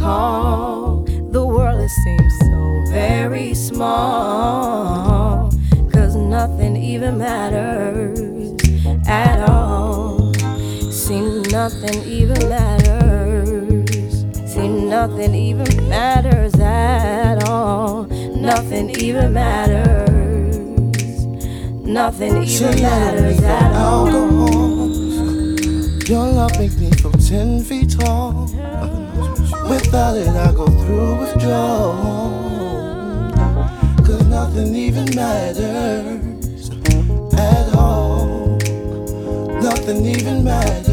recall, the world it seems so very small, 'cause nothing even matters at all. See, nothing even matters. See, nothing even matters at all. Nothing even matters. Nothing even matters at all. Your love makes me feel 10 feet tall. Without it, I go through withdrawal. 'Cause nothing even matters at all. Nothing even matters.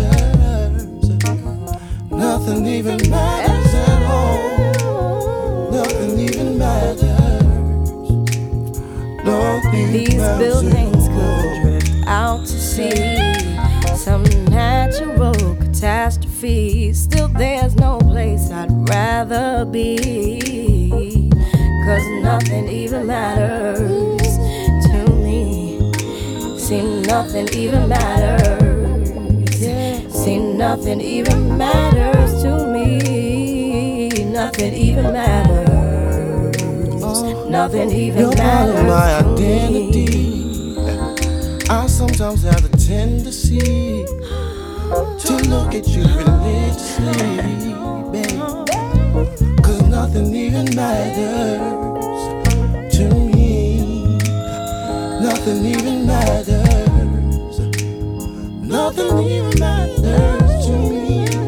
Nothing even matters at all. Nothing even matters. These buildings could drift out to sea. Some natural catastrophe. Still there's no place I'd rather be. 'Cause nothing even matters to me. See, nothing even matters. See, nothing even matters to me. Nothing even matters. Nothing even matters You're my to identity. me. I sometimes have the tendency to look at you religiously, babe. 'Cause nothing even matters to me. Nothing even matters. Nothing even matters to me.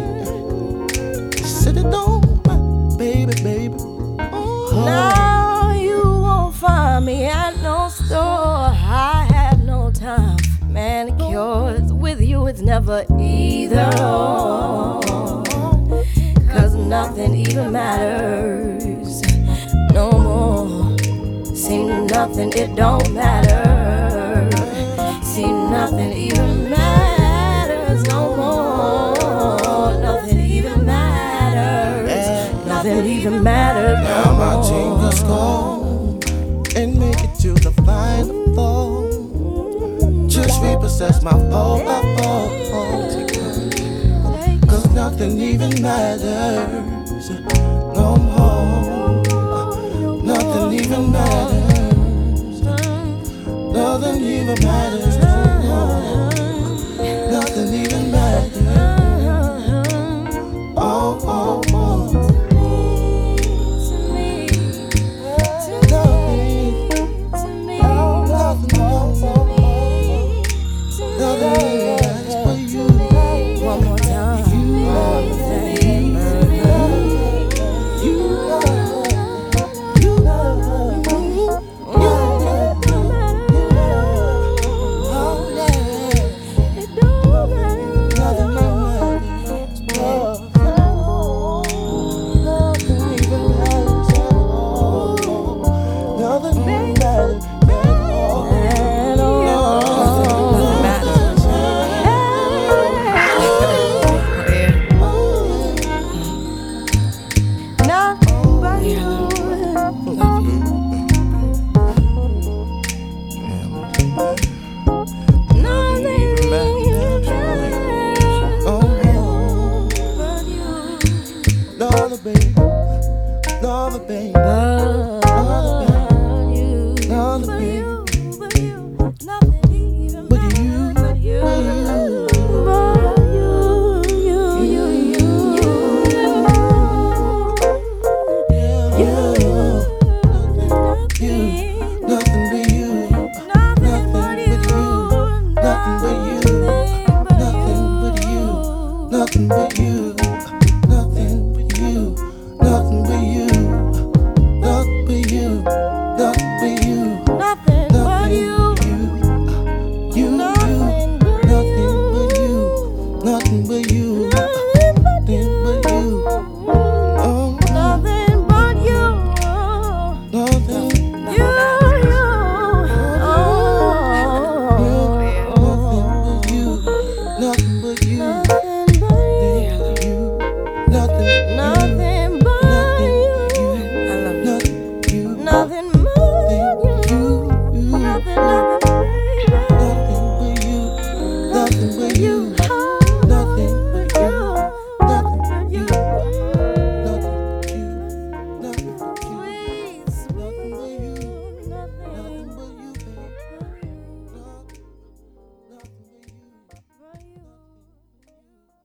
Sit it on, my baby, baby. Oh. Now you won't find me at no store. I have no time for manicures. With you it's never either or. 'Cause nothing even matters no more. See, nothing, it don't matter. See, nothing even matters no more. Nothing even matters. Nothing even matters no Now my more. tingles go and make it to the final fall. Just repossess my pole. 'Cause nothing even matters no more. Nothing even matters. Nothing even matters.